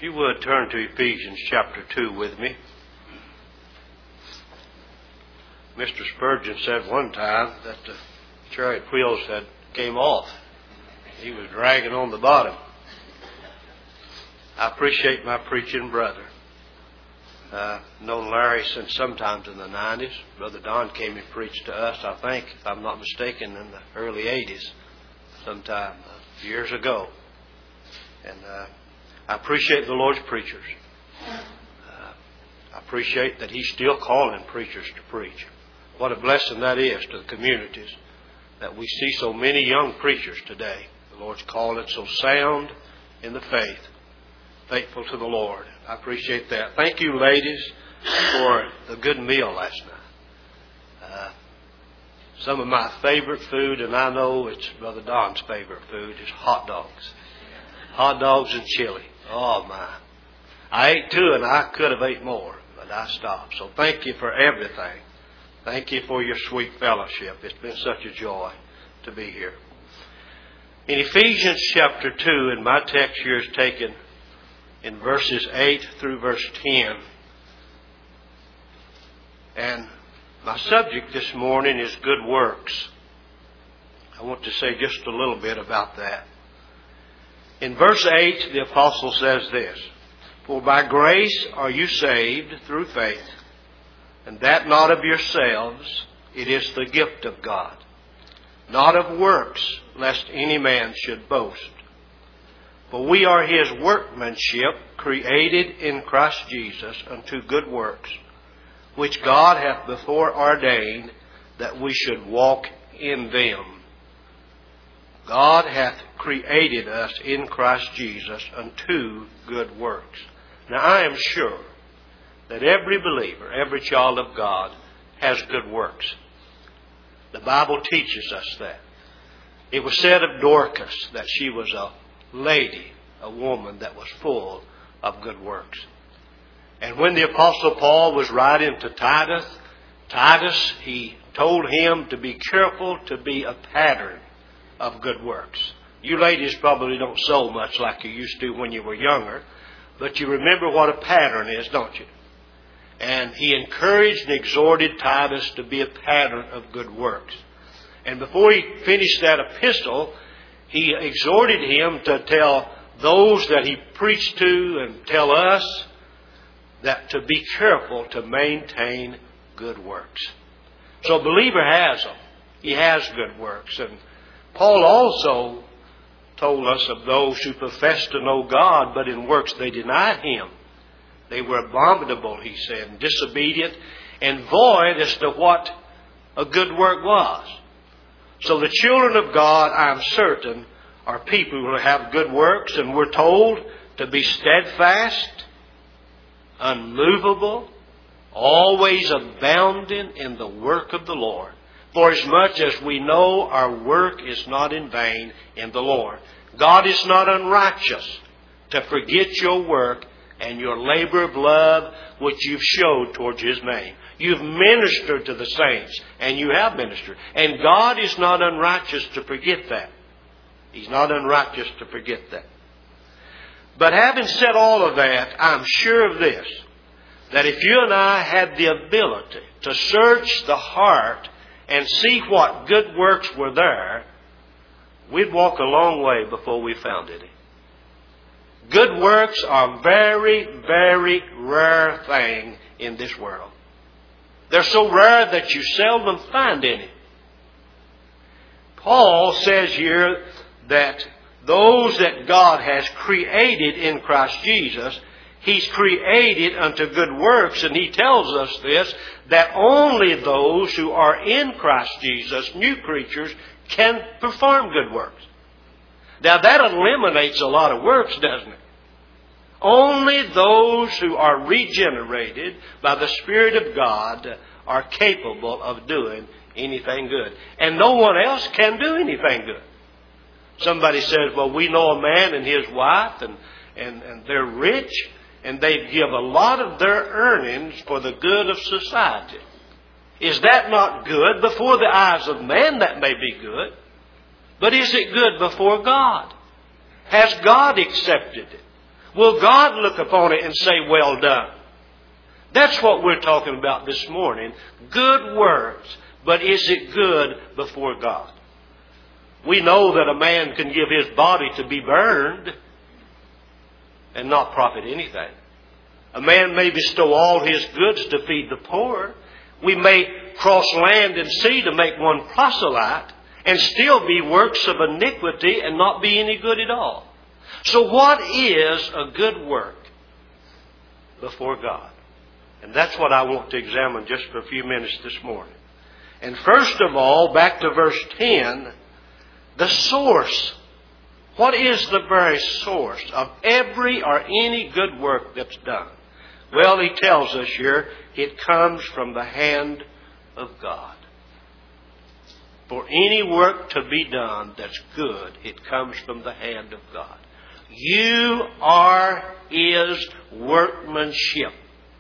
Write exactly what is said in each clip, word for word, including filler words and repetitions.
If you would turn to Ephesians chapter two with me. Mister Spurgeon said one time that the chariot wheels had came off. He was dragging on the bottom. I appreciate my preaching brother. I've known Larry since sometimes in the nineties. Brother Don came and preached to us, I think, if I'm not mistaken, in the early eighties, sometime uh, years ago. And uh, I appreciate the Lord's preachers. Uh, I appreciate that He's still calling preachers to preach. What a blessing that is to the communities, that we see so many young preachers today. The Lord's calling so sound in the faith, faithful to the Lord. I appreciate that. Thank you, ladies, for the good meal last night. Uh, some of my favorite food, and I know it's Brother Don's favorite food, is hot dogs. Hot dogs and chili. Oh, my. I ate two and I could have ate more, but I stopped. So thank you for everything. Thank you for your sweet fellowship. It's been such a joy to be here. In Ephesians chapter two, and my text here is taken in verses eight through verse ten. And my subject this morning is good works. I want to say just a little bit about that. In verse eight, the apostle says this: For by grace are you saved through faith, and that not of yourselves, it is the gift of God, not of works, lest any man should boast. For we are His workmanship, created in Christ Jesus unto good works, which God hath before ordained that we should walk in them. God hath created us in Christ Jesus unto good works. Now I am sure that every believer, every child of God has good works. The Bible teaches us that. It was said of Dorcas that she was a lady, a woman that was full of good works. And when the Apostle Paul was writing to Titus, Titus, he told him to be careful to be a pattern of good works. You ladies probably don't sew much like you used to when you were younger, but you remember what a pattern is, don't you? And he encouraged and exhorted Titus to be a pattern of good works. And before he finished that epistle, he exhorted him to tell those that he preached to and tell us that to be careful to maintain good works. So a believer has them. He has good works. And Paul also told us of those who profess to know God, but in works they denied Him. They were abominable, he said, and disobedient and void as to what a good work was. So the children of God, I'm certain, are people who have good works, and we're told to be steadfast, unmovable, always abounding in the work of the Lord. For as much as we know our work is not in vain in the Lord. God is not unrighteous to forget your work and your labor of love which you've showed towards His name. You've ministered to the saints, and you have ministered. And God is not unrighteous to forget that. He's not unrighteous to forget that. But having said all of that, I'm sure of this, that if you and I had the ability to search the heart and see what good works were there, we'd walk a long way before we found any. Good works are a very, very rare thing in this world. They're so rare that you seldom find any. Paul says here that those that God has created in Christ Jesus, He's created unto good works. And he tells us this, that only those who are in Christ Jesus, new creatures, can perform good works. Now that eliminates a lot of works, doesn't it? Only those who are regenerated by the Spirit of God are capable of doing anything good. And no one else can do anything good. Somebody says, well, we know a man and his wife, and, and, and they're rich, and they give a lot of their earnings for the good of society. Is that not good? Before the eyes of man, that may be good. But is it good before God? Has God accepted it? Will God look upon it and say, well done? That's what we're talking about this morning. Good works. But is it good before God? We know that a man can give his body to be burned and not profit anything. A man may bestow all his goods to feed the poor. We may cross land and sea to make one proselyte and still be works of iniquity and not be any good at all. So what is a good work before God? And that's what I want to examine just for a few minutes this morning. And first of all, back to verse ten, the source. What is the very source of every or any good work that's done? Well, he tells us here, it comes from the hand of God. For any work to be done that's good, it comes from the hand of God. You are His workmanship,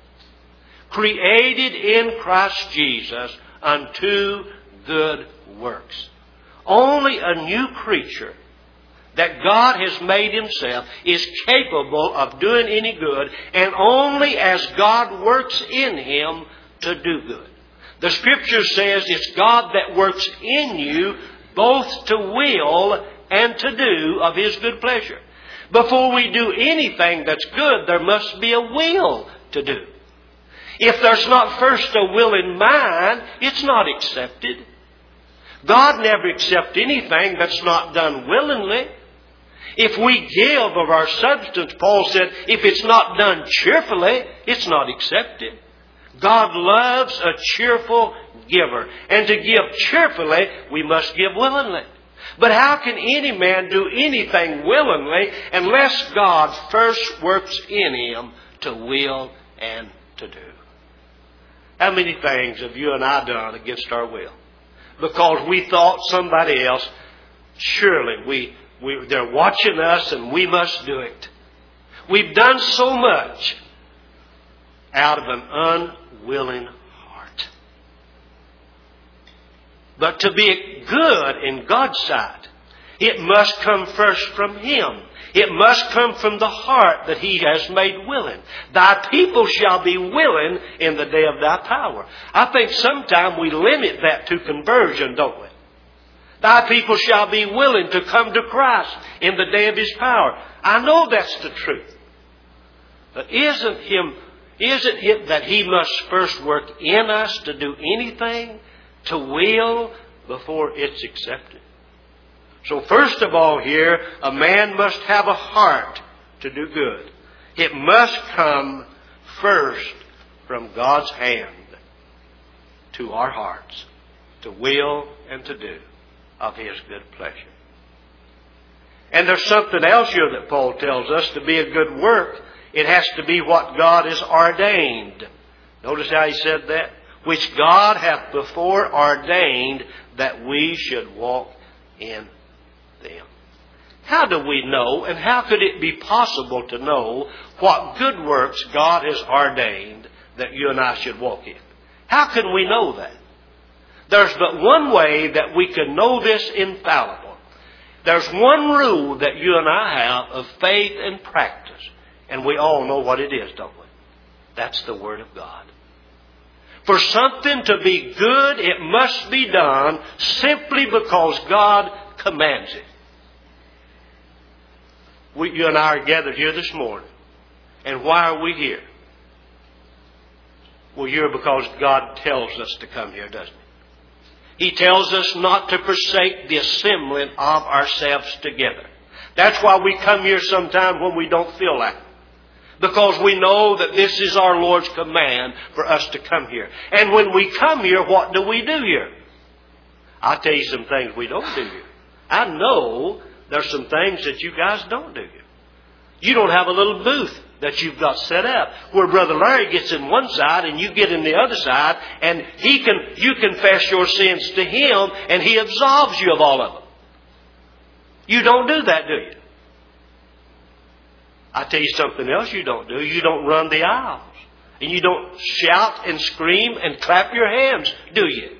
created in Christ Jesus unto good works. Only a new creature that God has made Himself is capable of doing any good, and only as God works in him to do good. The Scripture says it's God that works in you both to will and to do of His good pleasure. Before we do anything that's good, there must be a will to do. If there's not first a will in mind, it's not accepted. God never accepts anything that's not done willingly. If we give of our substance, Paul said, if it's not done cheerfully, it's not accepted. God loves a cheerful giver. And to give cheerfully, we must give willingly. But how can any man do anything willingly unless God first works in him to will and to do? How many things have you and I done against our will? Because we thought somebody else, surely we, we they're watching us and we must do it. We've done so much out of an unwilling heart. But to be good in God's sight, it must come first from Him. It must come from the heart that He has made willing. Thy people shall be willing in the day of Thy power. I think sometimes we limit that to conversion, don't we? Thy people shall be willing to come to Christ in the day of His power. I know that's the truth. But isn't Him, isn't it that He must first work in us to do anything, to will, before it's accepted? So first of all here, a man must have a heart to do good. It must come first from God's hand to our hearts, to will and to do of His good pleasure. And there's something else here that Paul tells us. To be a good work, it has to be what God has ordained. Notice how he said that? Which God hath before ordained that we should walk in them. How do we know, and how could it be possible to know what good works God has ordained that you and I should walk in? How can we know that? There's but one way that we can know this infallible. There's one rule that you and I have of faith and practice, and we all know what it is, don't we? That's the Word of God. For something to be good, it must be done simply because God commands it. We, you and I are gathered here this morning. And why are we here? We're here because God tells us to come here, doesn't He? He tells us not to forsake the assembling of ourselves together. That's why we come here sometime when we don't feel like it. Because we know that this is our Lord's command for us to come here. And when we come here, what do we do here? I'll tell you some things we don't do here. I know there's some things that you guys don't do here. You don't have a little booth that you've got set up where Brother Larry gets in one side and you get in the other side, and he can you confess your sins to him and he absolves you of all of them. You don't do that, do you? I'll tell you something else you don't do. You don't run the aisles. And you don't shout and scream and clap your hands, do you?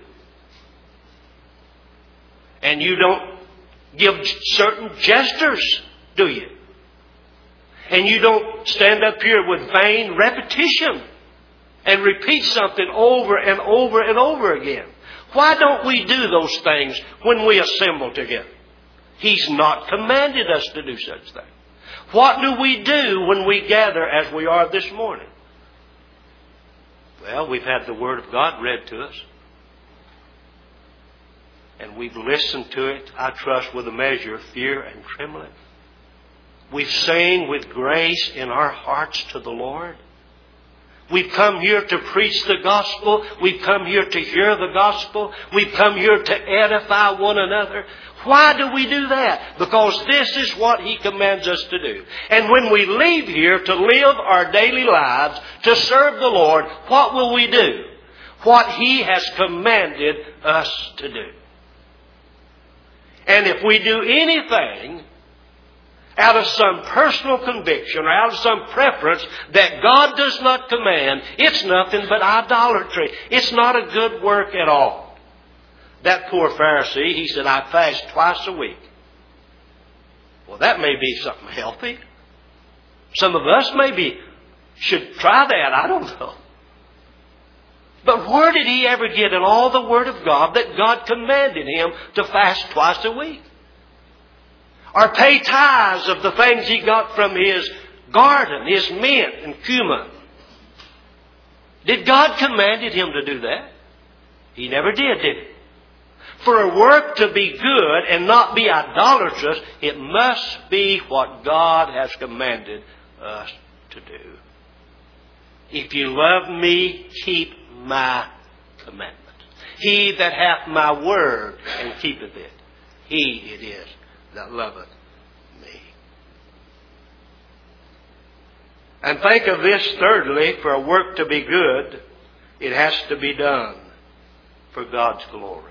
And you don't give certain gestures, do you? And you don't stand up here with vain repetition and repeat something over and over and over again. Why don't we do those things when we assemble together? He's not commanded us to do such things. What do we do when we gather as we are this morning? Well, we've had the Word of God read to us. And we've listened to it, I trust, with a measure of fear and trembling. We've sang with grace in our hearts to the Lord. We've come here to preach the gospel. We've come here to hear the gospel. We've come here to edify one another. Why do we do that? Because this is what He commands us to do. And when we leave here to live our daily lives, to serve the Lord, what will we do? What He has commanded us to do. And if we do anything out of some personal conviction or out of some preference that God does not command, it's nothing but idolatry. It's not a good work at all. That poor Pharisee, he said, I fast twice a week. Well, that may be something healthy. Some of us maybe should try that. I don't know. But where did he ever get in all the Word of God that God commanded him to fast twice a week? Or pay tithes of the things he got from his garden, his mint and cumin? Did God command him to do that? He never did, did he? For a work to be good and not be idolatrous, it must be what God has commanded us to do. If you love me, keep my commandments. He that hath my word and keepeth it, he it is that loveth me. And think of this thirdly, for a work to be good, it has to be done for God's glory.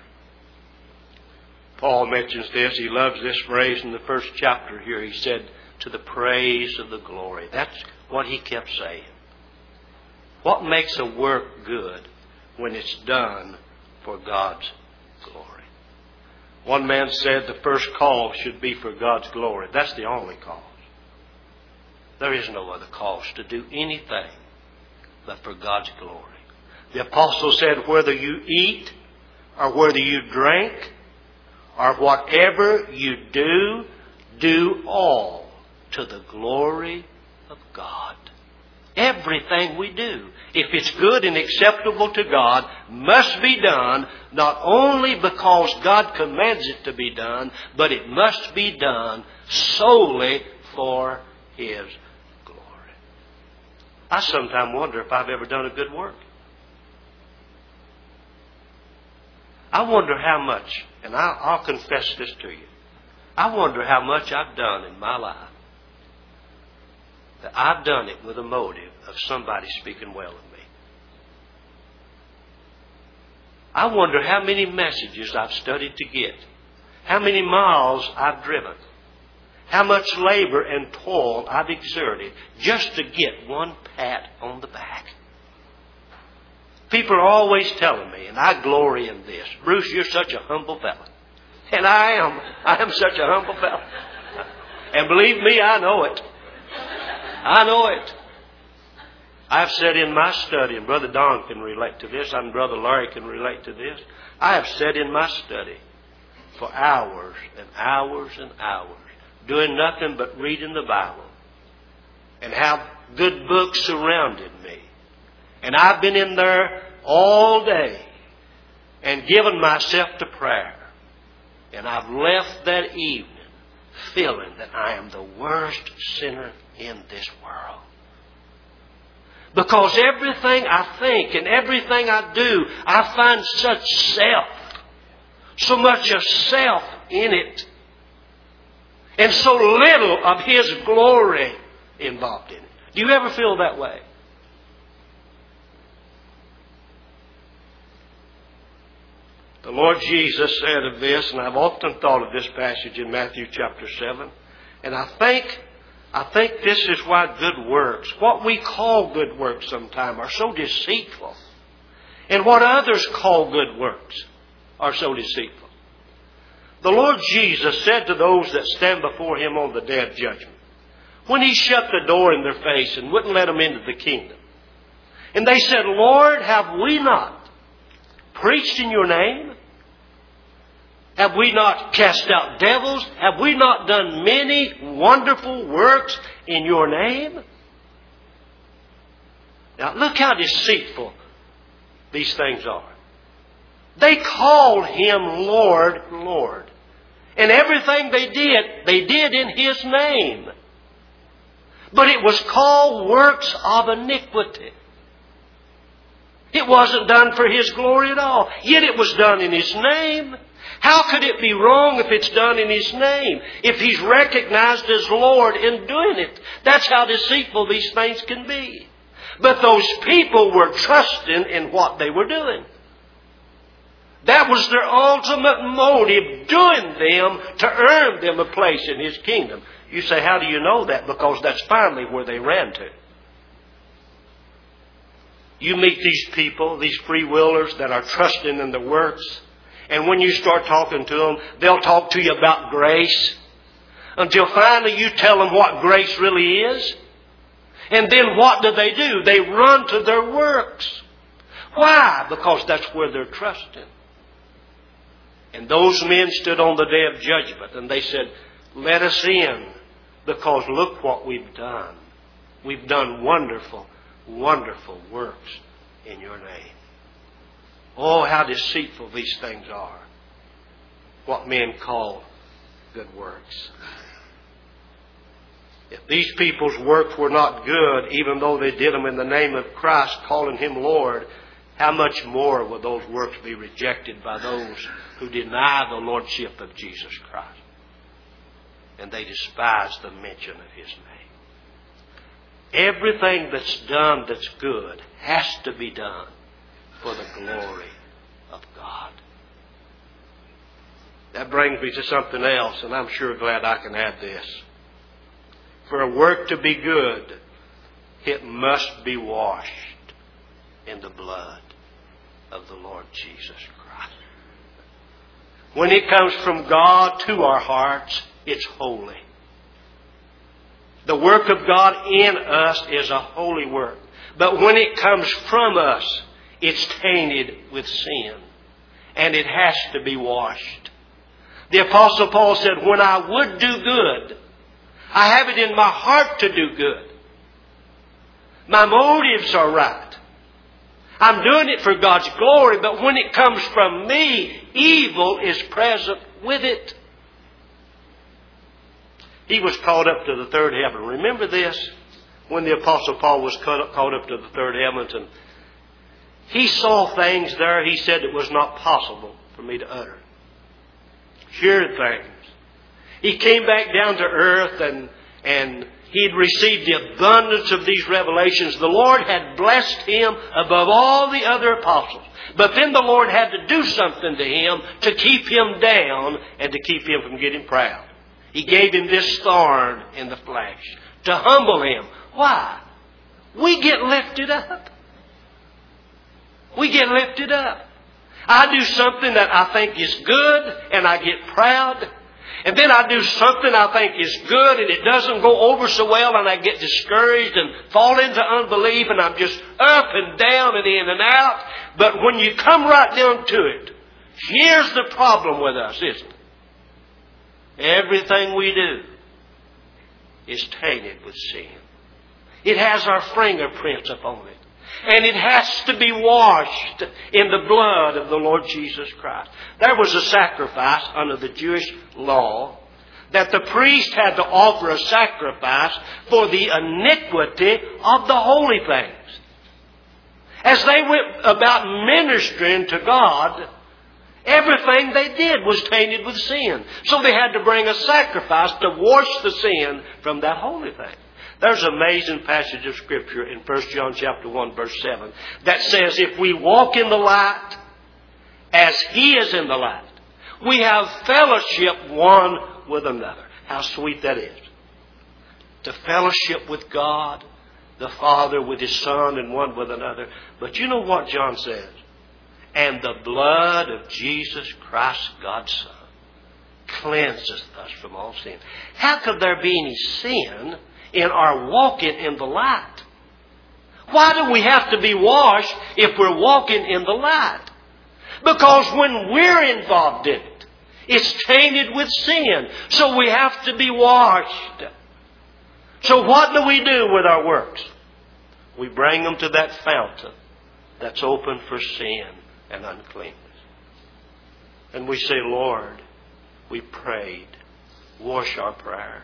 Paul mentions this. He loves this phrase in the first chapter here. He said, to the praise of the glory. That's what he kept saying. What makes a work good when it's done for God's glory? One man said the first cause should be for God's glory. That's the only cause. There is no other cause to do anything but for God's glory. The apostle said, whether you eat or whether you drink or whatever you do, do all to the glory of God. Everything we do, if it's good and acceptable to God, must be done not only because God commands it to be done, but it must be done solely for His glory. I sometimes wonder if I've ever done a good work. I wonder how much, and I'll, I'll confess this to you, I wonder how much I've done in my life that I've done it with a motive of somebody speaking well of me. I wonder how many messages I've studied to get, how many miles I've driven, how much labor and toil I've exerted just to get one pat on the back. People are always telling me, and I glory in this, Bruce, you're such a humble fellow. And I am. I am such a humble fellow. And believe me, I know it. I know it. I've sat in my study, and Brother Don can relate to this, and Brother Larry can relate to this. I have sat in my study for hours and hours and hours, doing nothing but reading the Bible, and have good books surrounded me. And I've been in there all day and given myself to prayer. And I've left that evening feeling that I am the worst sinner in this world. Because everything I think and everything I do, I find such self, so much of self in it, and so little of His glory involved in it. Do you ever feel that way? The Lord Jesus said of this, and I've often thought of this passage in Matthew chapter seven, and I think I think this is why good works, what we call good works sometimes, are so deceitful. And what others call good works are so deceitful. The Lord Jesus said to those that stand before Him on the day of judgment, when He shut the door in their face and wouldn't let them into the kingdom. And they said, Lord, have we not preached in Your name? Have we not cast out devils? Have we not done many wonderful works in Your name? Now look how deceitful these things are. They called Him Lord, Lord. And everything they did, they did in His name. But it was called works of iniquity. It wasn't done for His glory at all. Yet it was done in His name. How could it be wrong if it's done in His name? If He's recognized as Lord in doing it. That's how deceitful these things can be. But those people were trusting in what they were doing. That was their ultimate motive, doing them to earn them a place in His kingdom. You say, how do you know that? Because that's finally where they ran to. You meet these people, these free willers that are trusting in the works. And when you start talking to them, they'll talk to you about grace. Until finally you tell them what grace really is. And then what do they do? They run to their works. Why? Because that's where they're trusting. And those men stood on the day of judgment and they said, let us in, because look what we've done. We've done wonderful, wonderful works in Your name. Oh, how deceitful these things are. What men call good works. If these people's works were not good, even though they did them in the name of Christ, calling Him Lord, how much more will those works be rejected by those who deny the Lordship of Jesus Christ? And they despise the mention of His name. Everything that's done that's good has to be done for the glory of God. That brings me to something else, and I'm sure glad I can add this. For a work to be good, it must be washed in the blood of the Lord Jesus Christ. When it comes from God to our hearts, it's holy. The work of God in us is a holy work. But when it comes from us, it's tainted with sin. And it has to be washed. The Apostle Paul said, when I would do good, I have it in my heart to do good. My motives are right. I'm doing it for God's glory, but when it comes from me, evil is present with it. He was caught up to the third heaven. Remember this? When the Apostle Paul was caught up to the third heaven, and he saw things there he said it was not possible for me to utter. Heard things. He came back down to earth and, and he had received the abundance of these revelations. The Lord had blessed him above all the other apostles. But then the Lord had to do something to him to keep him down and to keep him from getting proud. He gave him this thorn in the flesh to humble him. Why? We get lifted up. We get lifted up. I do something that I think is good and I get proud. And then I do something I think is good and it doesn't go over so well and I get discouraged and fall into unbelief and I'm just up and down and in and out. But when you come right down to it, here's the problem with us, isn't it? Everything we do is tainted with sin. It has our fingerprints upon it. And it has to be washed in the blood of the Lord Jesus Christ. There was a sacrifice under the Jewish law that the priest had to offer a sacrifice for the iniquity of the holy things. As they went about ministering to God, everything they did was tainted with sin. So they had to bring a sacrifice to wash the sin from that holy thing. There's an amazing passage of Scripture in First John chapter one, verse seven, that says, if we walk in the light as He is in the light, we have fellowship one with another. How sweet that is. To fellowship with God, the Father with His Son, and one with another. But you know what John says? And the blood of Jesus Christ, God's Son, cleanseth us from all sin. How could there be any sin in our walking in the light. Why do we have to be washed if we're walking in the light? Because when we're involved in it, it's tainted with sin. So we have to be washed. So what do we do with our works? We bring them to that fountain that's open for sin and uncleanness. And we say, Lord, we prayed. Wash our prayers.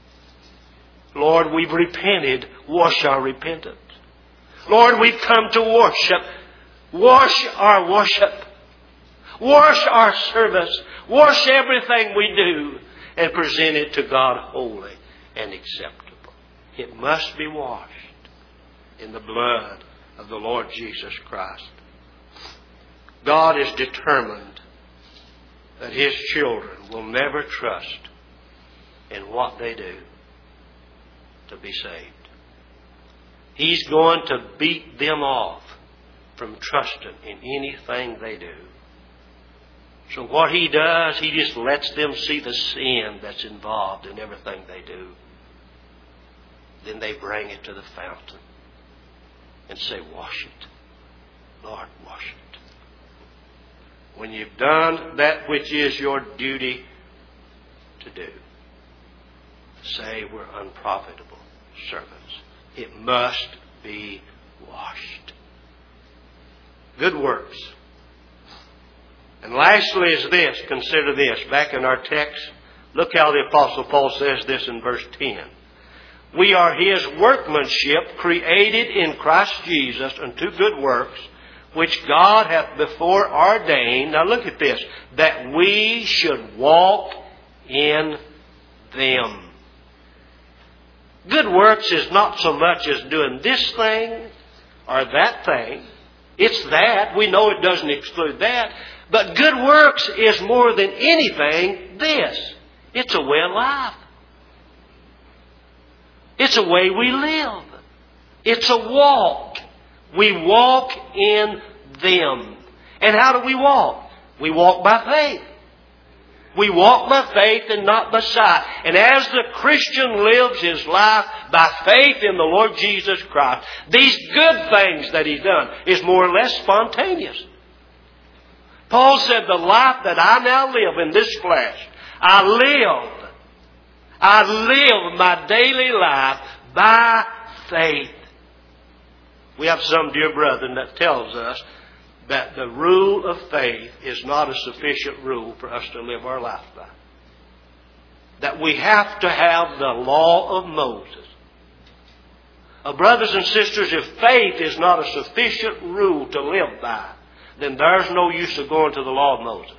Lord, we've repented. Wash our repentance. Lord, we've come to worship. Wash our worship. Wash our service. Wash everything we do and present it to God holy and acceptable. It must be washed in the blood of the Lord Jesus Christ. God is determined that His children will never trust in what they do to be saved. He's going to beat them off from trusting in anything they do. So what He does, He just lets them see the sin that's involved in everything they do. Then they bring it to the fountain and say, wash it. Lord, wash it. When you've done that which is your duty to do, say we're unprofitable servants. It must be washed. Good works. And lastly is this, consider this. Back in our text, look how the Apostle Paul says this in verse ten. We are His workmanship, created in Christ Jesus unto good works, which God hath before ordained. Now look at this. That we should walk in them. Good works is not so much as doing this thing or that thing. It's that. We know it doesn't exclude that. But good works is more than anything this. It's a way of life. It's a way we live. It's a walk. We walk in them. And how do we walk? We walk by faith. We walk by faith and not by sight. And as the Christian lives his life by faith in the Lord Jesus Christ, these good things that He's done is more or less spontaneous. Paul said, the life that I now live in this flesh, I live. I live my daily life by faith. We have some dear brethren that tells us that the rule of faith is not a sufficient rule for us to live our life by. That we have to have the law of Moses. Uh, brothers and sisters, if faith is not a sufficient rule to live by, then there's no use of going to the law of Moses.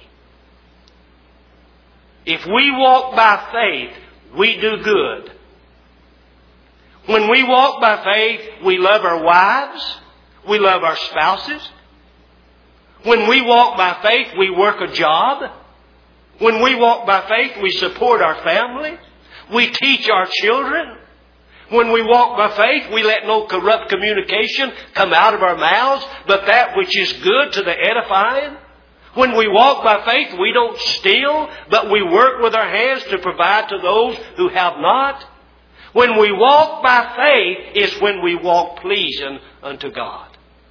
If we walk by faith, we do good. When we walk by faith, we love our wives. We love our spouses. When we walk by faith, we work a job. When we walk by faith, we support our family. We teach our children. When we walk by faith, we let no corrupt communication come out of our mouths, but that which is good to the edifying. When we walk by faith, we don't steal, but we work with our hands to provide to those who have not. When we walk by faith is when we walk pleasing unto God.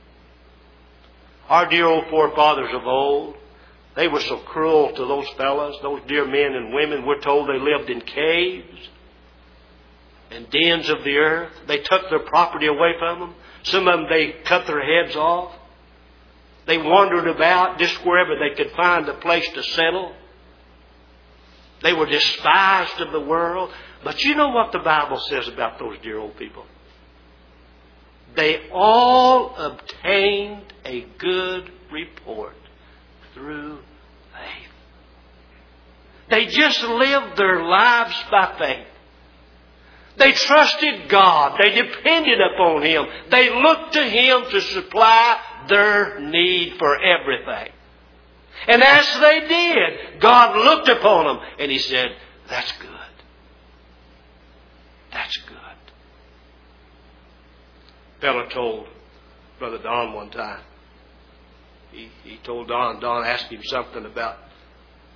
Our dear old forefathers of old, they were so cruel to those fellows, those dear men and women. We're told they lived in caves and dens of the earth. They took their property away from them. Some of them, they cut their heads off. They wandered about just wherever they could find a place to settle. They were despised of the world. But you know what the Bible says about those dear old people? They all obtained a good report through faith. They just lived their lives by faith. They trusted God. They depended upon Him. They looked to Him to supply their need for everything. And as they did, God looked upon them and He said, that's good. That's good. A fellow told Brother Don one time. He, he told Don, Don asked him something about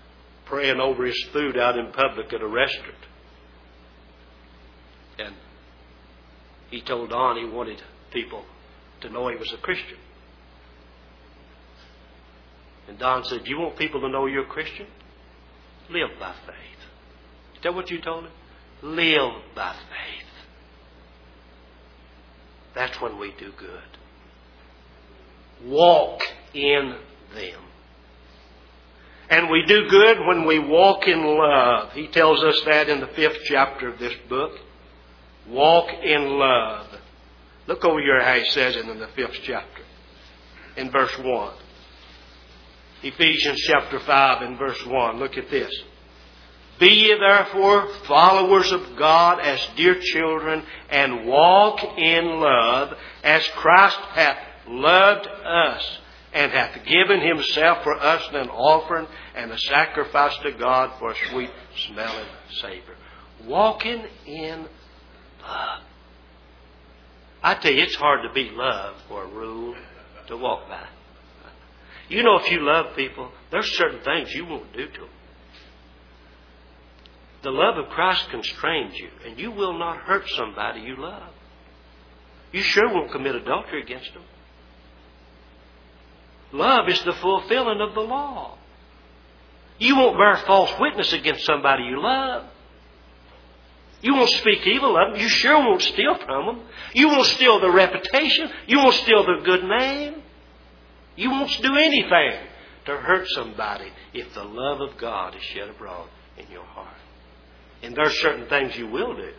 praying over his food out in public at a restaurant. And He told Don he wanted people to know he was a Christian. And Don said, "You want people to know you're a Christian? Live by faith." Is that what you told him? Live by faith. That's when we do good. Walk in them. And we do good when we walk in love. He tells us that in the fifth chapter of this book. Walk in love. Look over here how he says it in the fifth chapter. In verse one. Ephesians chapter five and verse one. Look at this. "Be ye therefore followers of God as dear children, and walk in love, as Christ hath loved us, and hath given himself for us an offering and a sacrifice to God for a sweet smelling savour." Walking in love. I tell you, it's hard to beat love for a rule to walk by. You know, if you love people, there's certain things you won't do to them. The love of Christ constrains you, and you will not hurt somebody you love. You sure won't commit adultery against them. Love is the fulfilling of the law. You won't bear false witness against somebody you love. You won't speak evil of them. You sure won't steal from them. You won't steal their reputation. You won't steal their good name. You won't do anything to hurt somebody if the love of God is shed abroad in your heart. And there are certain things you will do.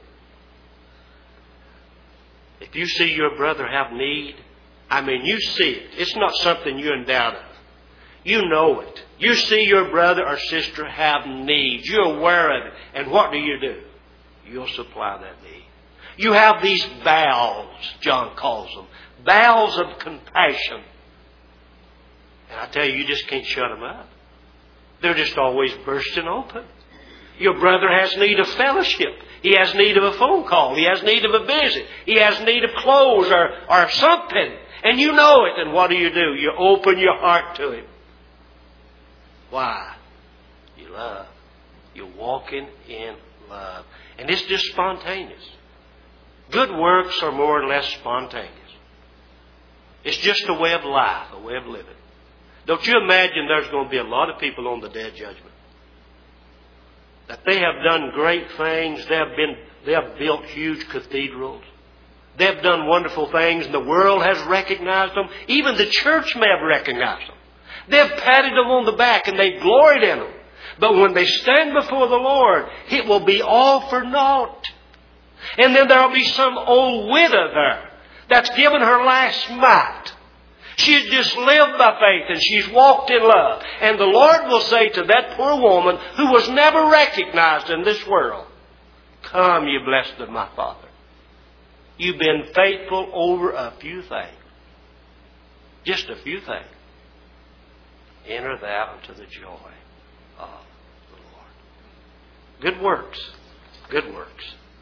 If you see your brother have need, I mean, you see it. It's not something you're in doubt of. You know it. You see your brother or sister have need. You're aware of it. And what do you do? You'll supply that need. You have these bowels, John calls them. Bowels of compassion. And I tell you, you just can't shut them up. They're just always bursting open. Your brother has need of fellowship. He has need of a phone call. He has need of a visit. He has need of clothes or, or something. And you know it. And what do you do? You open your heart to him. Why? You love. You're walking in love. And it's just spontaneous. Good works are more or less spontaneous. It's just a way of life, a way of living. Don't you imagine there's going to be a lot of people on the day of judgment that they have done great things. They have been, they have built huge cathedrals. They have done wonderful things, and the world has recognized them. Even the church may have recognized them. They have patted them on the back and they've gloried in them. But when they stand before the Lord, it will be all for naught. And then there will be some old widow there that's given her last mite. She has just lived by faith and she's walked in love. And the Lord will say to that poor woman who was never recognized in this world, "Come, you blessed of my Father. You've been faithful over a few things." Just a few things. Enter thou into the joy of the Lord. Good works. Good works.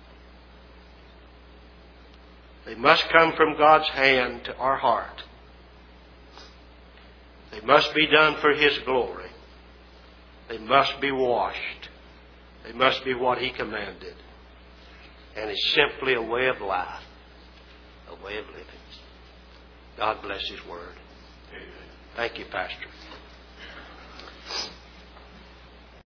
They must come from God's hand to our heart. They must be done for His glory. They must be washed. They must be what He commanded. And it's simply a way of life, a way of living. God bless His Word. Thank you, Pastor.